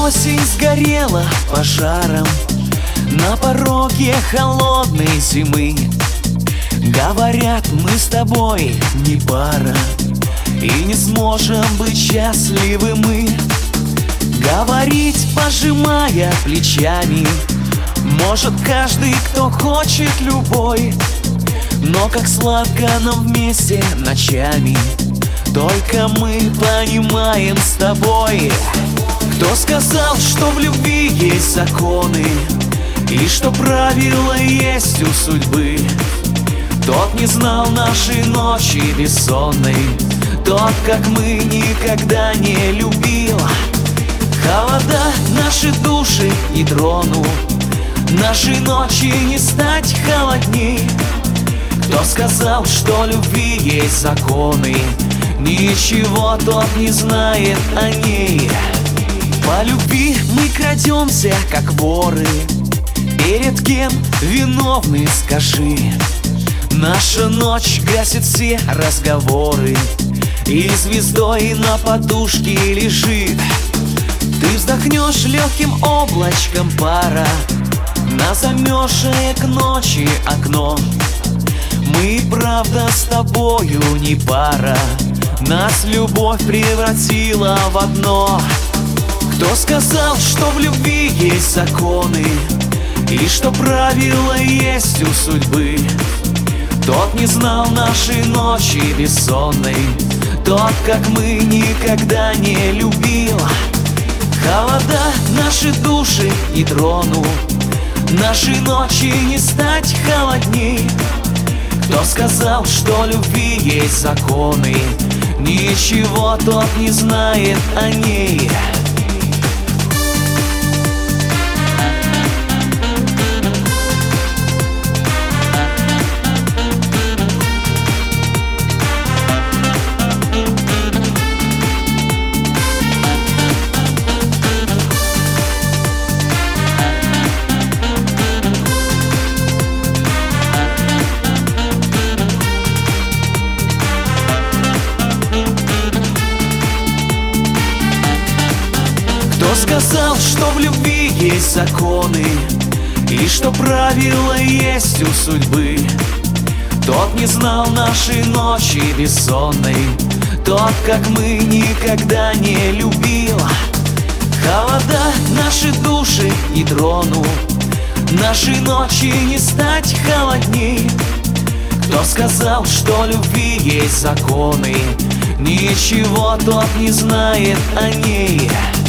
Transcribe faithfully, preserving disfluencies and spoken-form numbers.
осень сгорела пожаром на пороге холодной зимы. Говорят, мы с тобой не пара, и не сможем быть счастливы мы. Говорить, пожимая плечами, может каждый, кто хочет, любой. Но как сладко нам вместе ночами, только мы понимаем с тобой. Кто сказал, что в любви есть законы, и что правила есть у судьбы? Тот не знал нашей ночи бессонной, тот, как мы, никогда не любил. Холода наши души не тронут, нашей ночи не стать холодней. Кто сказал, что любви есть законы, ничего тот не знает о ней. По любви мы крадемся, как воры. Перед кем виновны, скажи? Наша ночь гасит все разговоры, и звездой на подушке лежит. Ты вздохнешь легким облачком пара на замерзшее к ночи окно. Мы правда с тобою не пара, нас любовь превратила в одно. Кто сказал, что в любви есть законы, и что правила есть у судьбы? Тот не знал нашей ночи бессонной, тот, как мы, никогда не любил. Холода наши души не тронут, нашей ночи не стать холодней. Кто сказал, что любви есть законы, ничего тот не знает о ней. Кто сказал, что в любви есть законы, и что правила есть у судьбы? Тот не знал нашей ночи бессонной, тот, как мы, никогда не любил. Холода наши души не тронут, нашей ночи не стать холодней. Кто сказал, что любви есть законы, ничего тот не знает о ней.